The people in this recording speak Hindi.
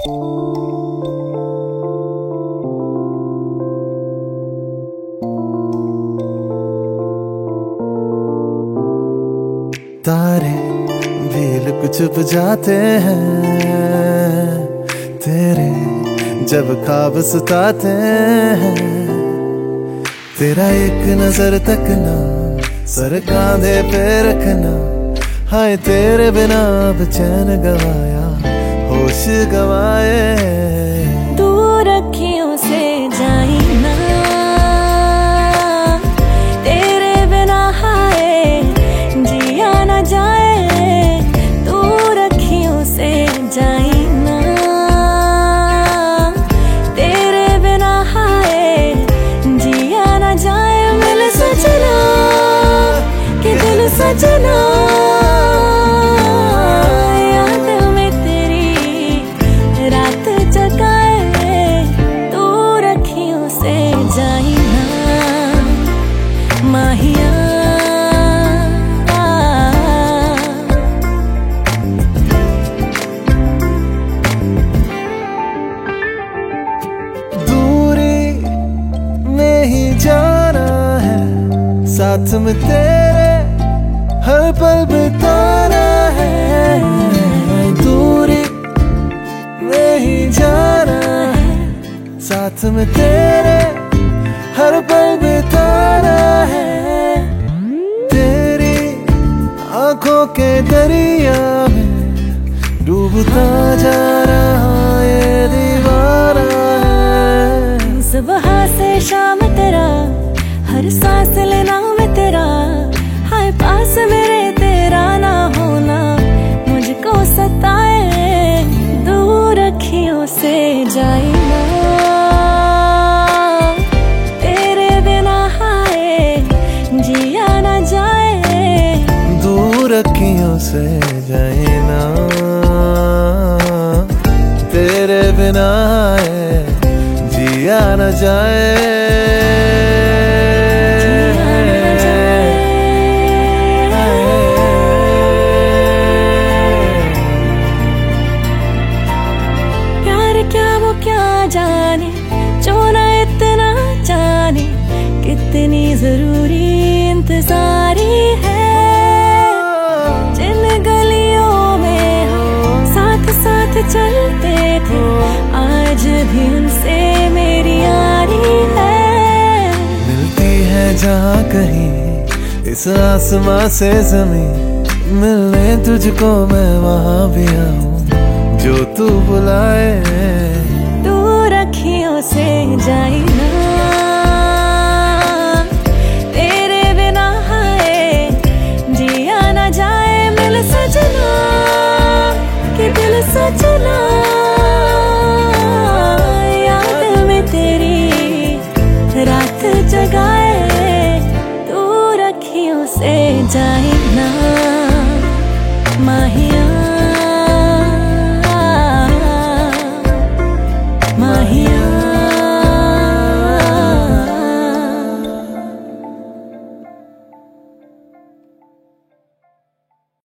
तारे भी लुक छुप जाते हैं तेरे जब ख्वाब सताते हैं। तेरा एक नजर तक ना सर कांधे पे रखना, हाय तेरे बिना बेचैन गवाया होश गवाए। दूर अखियों से जाई ना तेरे बिना, हाय जिया ना जाए। दूर अखियों से जाई ना तेरे बिना, हाय जिया ना जाए। मिल सजना कि दिल सजना, माहिया दूरी में ही जाना है, साथ में तेरे हर पल बिताना है। दूरी में ही जाना है, साथ में तेरे हर पल बिताना है। तेरी आंखों के दरिया में डूबता जा रहा ये दीवाना है। सुबह से शाम तेरा, हर सांस लेना में तेरा, हाय पास मेरे तेरा ना होना मुझको सताए। दूर अखियों से जाए ना जिया ना जाए। दूर अखियों से जाए ना तेरे बिना जिया ना जाए। प्यार क्या वो क्या जाने, जो ना इतना जाने कितनी जरूरी इंतजारी है। जिन गलियों में हम साथ साथ चलते थे, आज भी उनसे मेरी यारी है। मिलती है जहाँ कहीं इस आसमां से ज़मीं, मिलने तुझको मैं वहाँ भी आऊँ।